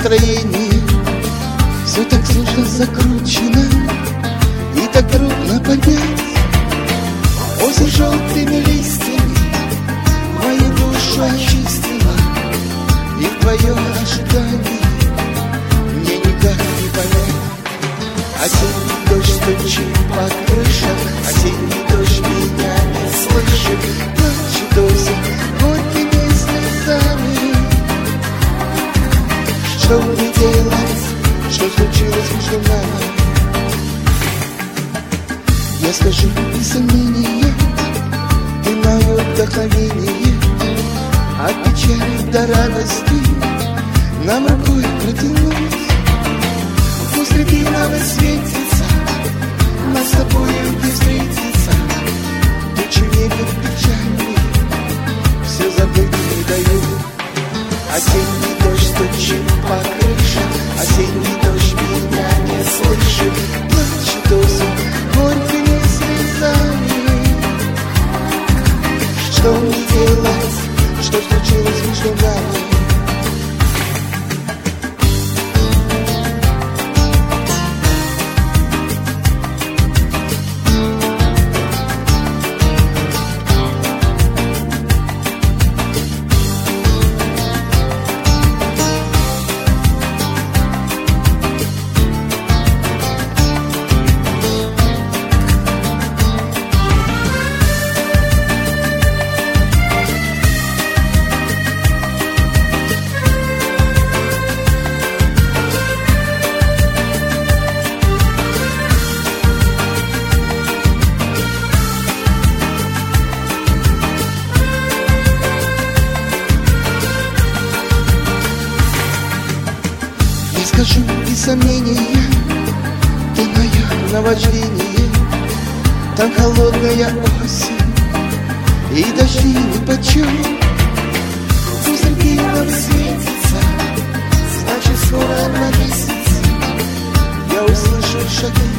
настроение. Все так сложно закручено и так трудно понять. Осень желтыми листьями мою душу очистила, и в твое ожидание мне никак не понять. Осенний дождь стучит по крышам, осенний дождь меня не слышит. Плачет осень горькими слезами. Что мне делать? Что случилось между нами? Я скажу без сомнения, ты мое вдохновение. От печали до радости нам рукой протянуть. Пусть рябиново светится, нас с тобою не встретится. Тучи в небе печальные, все забыть не дают. Осенний дождь стучит по крышам, осенний дождь меня не слышит. Плачет осень горькими слезами. Что мне делать? Что случилось между нами? Скажу без сомнения, ты мое наваждение. Там холодная осень и дожди нипочем. Пусть рябиново светится, значит скоро на месяц я услышу шаги